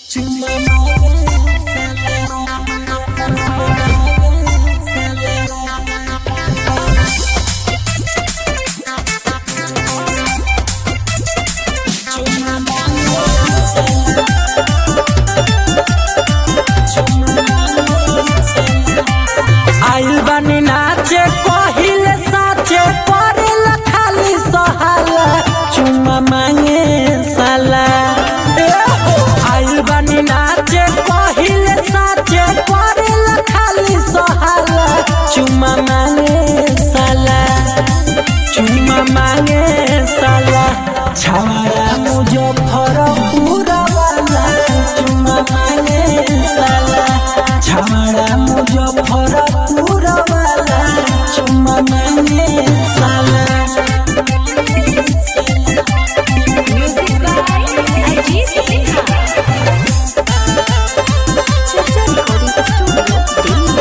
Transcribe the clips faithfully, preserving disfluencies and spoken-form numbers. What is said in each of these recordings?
आइल बानी नाचे कहिले साचे करेला खाली सहाला चुम्मा मांगे साला। आइल बानी नाचे कहिले साचे करेला खाली सहाला चुम्मा मांगे साला चुम्मा मांगे साला। छावड़ा मुजफ्फरपुर वाला चुम्मा मांगे साला छावड़ा मुजफ्फरपुर वाला चुम्मा मांगे साला। Music by Ajit Sinha. Chacha Recording Studio,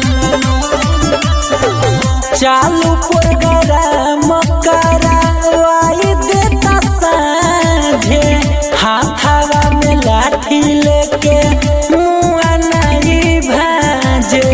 चालू प्रोग्राम करावाई देता साझे हाथावा में लाठी लेके मुआ नहीं भाजे।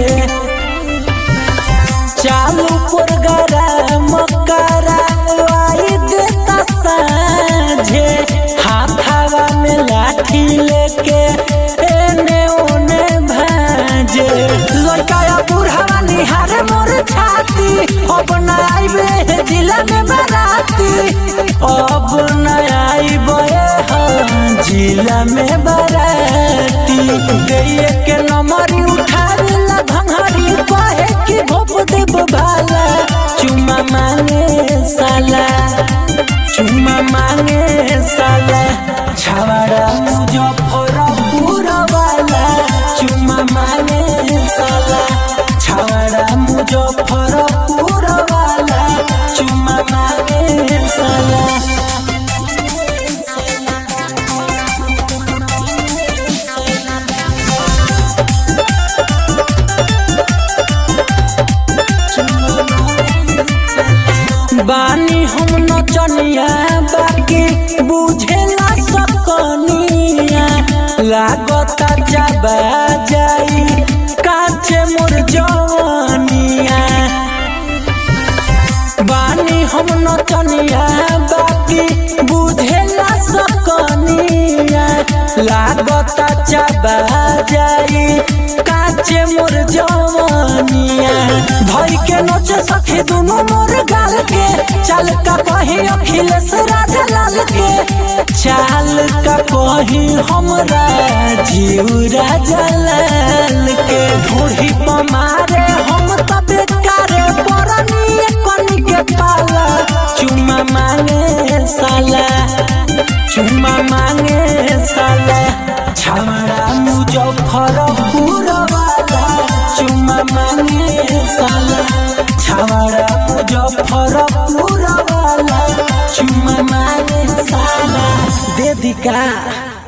चालू प्रोग्राम करावाई देता साझे हाथावा में लाठी लेके एने ओने भाजे। लड़का बुढ़ावा निहारे मोर छाती अब न आइबे जिला में बाराती अब न आइबे जिला में बाराती। देइए के नंबरी उठावेला भंगारी कहे कि भोप देव भाला चुम्मा मांगे साला चुम्मा मांगे साला। छावड़ा मुजफ्फरपुर वाला चुम्मा मांगे साला छावड़ा मुजफ्फरपुर वाला चुम्मा मांगे साला। बानी हम नचनिया बाकी बुझेला सकनिया लागता जाबा जाई काचे मोर जवानिया। बानी हम नचनिया बाकी बुझेला सकनिया लागता जाबा जाई काचे मोर जवानिया। भाई के नोचे सखी दुनु मोर गाल के चाल का कहीं अखिलेश राजा लाल के चाल का कहीं हमरा जीव राजा लाल के। ढूढ़ी पमारे हम तबे कारे परनी कनी के पाला चुम्मा मांगे साला चुम्मा मांगे साला। छावड़ा मुजफ्फरपुर वाला चुम्मा मांगे साला छावड़ा मुजफ्फरपुर वाला चुम्मा मांगे साला। दे दी का।